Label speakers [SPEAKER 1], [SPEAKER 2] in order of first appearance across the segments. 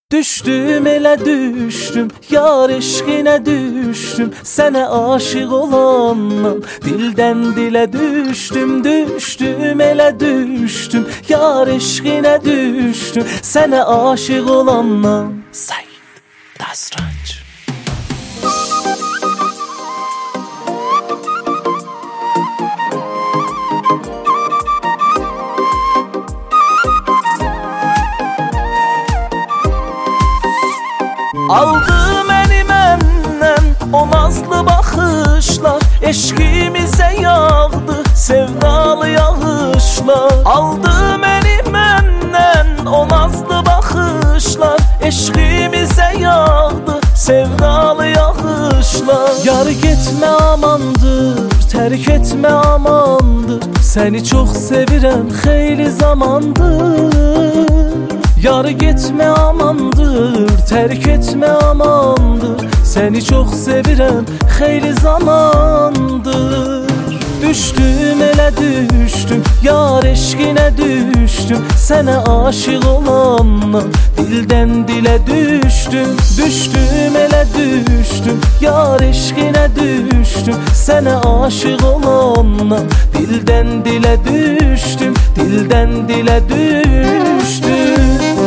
[SPEAKER 1] Düştüm elə düştüm, yar eşqinə düştüm. Sənə aşık olandan dildən dilə düştüm. Düştüm elə düştüm, yar eşqinə düştüm. Sənə aşık olandan Said Dasranc. Aldı məni məndən o nazlı baxışlar, eşqimizə yağdı sevdalı yağışlar. Aldı məni məndən o nazlı baxışlar, eşqimizə yağdı sevdalı yağışlar. Yar getmə amandır, tərk etmə amandır. Səni çox sevirəm, xeyli zamandır. Yar getmə amandır, tərk etmə amandır. Səni çox sevirəm, xeyli zamandır. Düştüm elə düştüm, yar eşqinə düştüm. Sənə aşık olandan dildən dilə düştüm. Düştüm elə düştüm, yar eşqinə düştüm. Sənə aşık olandan dildən dilə düştüm. Dildən dilə düştüm.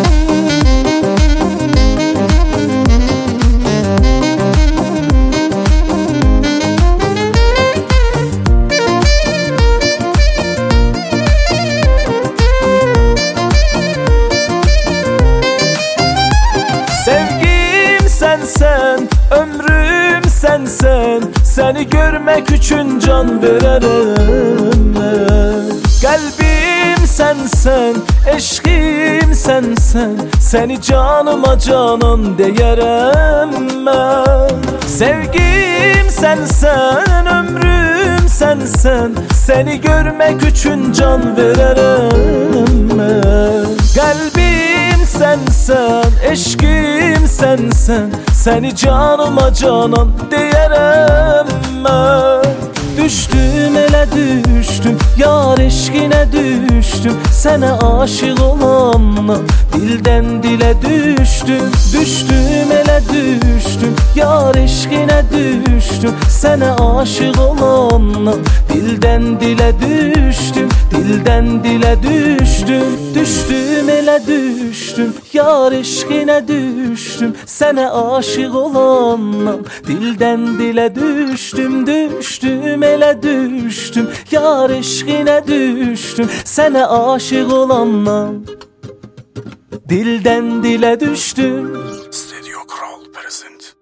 [SPEAKER 1] Sevgim sensen, ömrüm sensen. Seni görmek üçün can verərəm mən. Qəlbim sensen, eşqim sensen. Seni canıma canan deyərəm mən. Sevgim sensen, ömrüm sensen. Seni görmek üçün can verərəm mən. Qəlbim sensen, eşqim sensen. Seni canıma canan deyərəm mən. Düştüm elə düştüm, yar eşqinə düştüm. Sənə aşık olandan dildən dilə düştüm. Düştüm elə düştüm, yar eşqinə düştüm. Sənə aşık olandan dildən dilə düştüm. Dildən dilə düştüm. Düştüm elə düştüm, yar eşqinə düştüm. Sənə aşık olandan dildən dilə düştüm. Düştüm elə düştüm, yar eşqinə düştüm. Sənə aşık olandan dildən dilə düştüm.
[SPEAKER 2] Studio Kral present.